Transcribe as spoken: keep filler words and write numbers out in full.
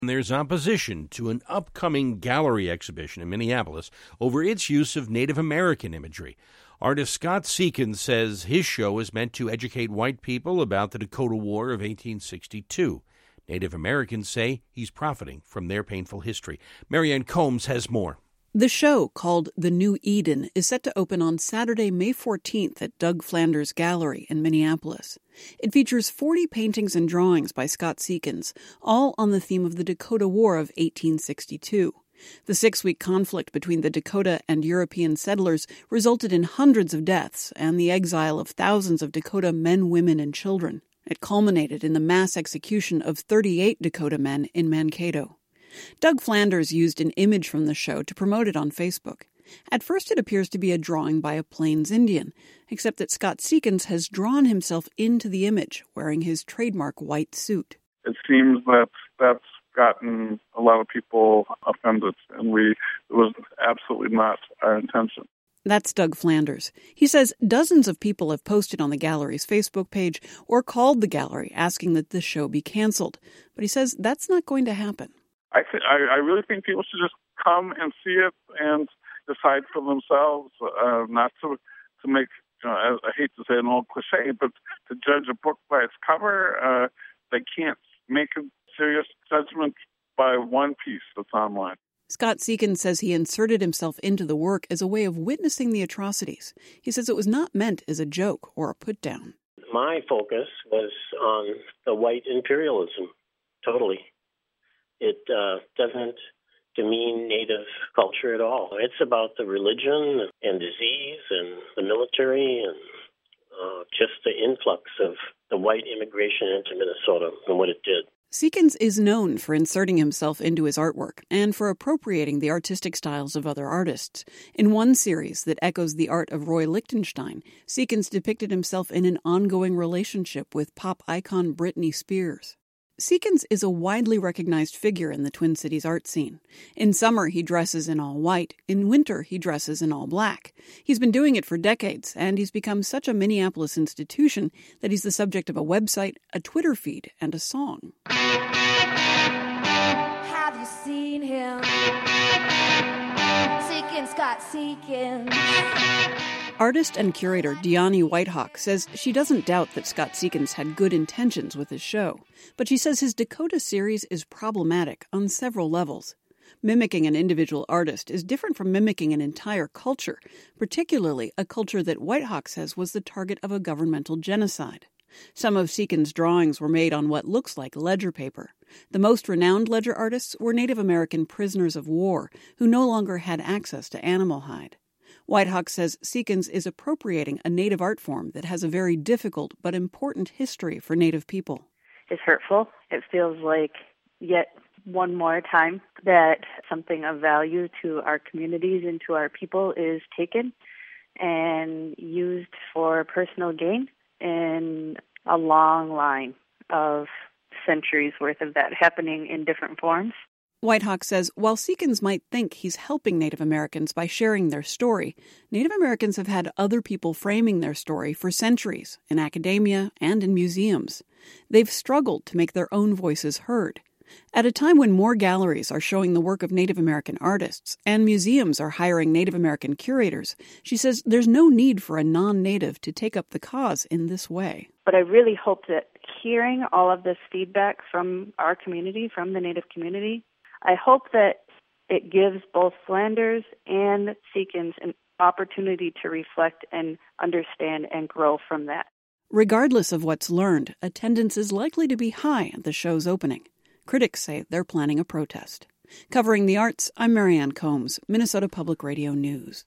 There's opposition to an upcoming gallery exhibition in Minneapolis over its use of Native American imagery. Artist Scott Seekins says his show is meant to educate white people about the Dakota War of eighteen sixty-two. Native Americans say he's profiting from their painful history. Marianne Combs has more. The show, called The New Eden, is set to open on Saturday, May fourteenth at Doug Flanders Gallery in Minneapolis. It features forty paintings and drawings by Scott Seekins, all on the theme of the Dakota War of eighteen sixty-two. The six-week conflict between the Dakota and European settlers resulted in hundreds of deaths and the exile of thousands of Dakota men, women, and children. It culminated in the mass execution of thirty-eight Dakota men in Mankato. Doug Flanders used an image from the show to promote it on Facebook. At first it appears to be a drawing by a Plains Indian, except that Scott Seekins has drawn himself into the image, wearing his trademark white suit. It seems that that's gotten a lot of people offended, and we it was absolutely not our intention. That's Doug Flanders. He says dozens of people have posted on the gallery's Facebook page or called the gallery asking that the show be canceled. But he says that's not going to happen. I, th- I I really think people should just come and see it and decide for themselves, uh, not to to make, you know, I, I hate to say an old cliche, but to judge a book by its cover. Uh, they can't make a serious judgment by one piece that's online. Scott Seekins says he inserted himself into the work as a way of witnessing the atrocities. He says it was not meant as a joke or a put-down. My focus was on the white imperialism, totally. It uh, doesn't demean Native culture at all. It's about the religion and disease and the military and uh, just the influx of the white immigration into Minnesota and what it did. Seekins is known for inserting himself into his artwork and for appropriating the artistic styles of other artists. In one series that echoes the art of Roy Lichtenstein, Seekins depicted himself in an ongoing relationship with pop icon Britney Spears. Seekins is a widely recognized figure in the Twin Cities art scene. In summer, he dresses in all white. In winter, he dresses in all black. He's been doing it for decades, and he's become such a Minneapolis institution that he's the subject of a website, a Twitter feed, and a song. Have you seen him? Seekins, Scott Seekins. Artist and curator Deani Whitehawk says she doesn't doubt that Scott Seekins had good intentions with his show, but she says his Dakota series is problematic on several levels. Mimicking an individual artist is different from mimicking an entire culture, particularly a culture that Whitehawk says was the target of a governmental genocide. Some of Seekins' drawings were made on what looks like ledger paper. The most renowned ledger artists were Native American prisoners of war who no longer had access to animal hide. Whitehawk says Seekins is appropriating a Native art form that has a very difficult but important history for Native people. It's hurtful. It feels like yet one more time that something of value to our communities and to our people is taken and used for personal gain in a long line of centuries worth of that happening in different forms. Whitehawk says while Seekins might think he's helping Native Americans by sharing their story, Native Americans have had other people framing their story for centuries, in academia and in museums. They've struggled to make their own voices heard. At a time when more galleries are showing the work of Native American artists and museums are hiring Native American curators, she says there's no need for a non-Native to take up the cause in this way. But I really hope that hearing all of this feedback from our community, from the Native community, I hope that it gives both Flanders and Seekins an opportunity to reflect and understand and grow from that. Regardless of what's learned, attendance is likely to be high at the show's opening. Critics say they're planning a protest. Covering the arts, I'm Marianne Combs, Minnesota Public Radio News.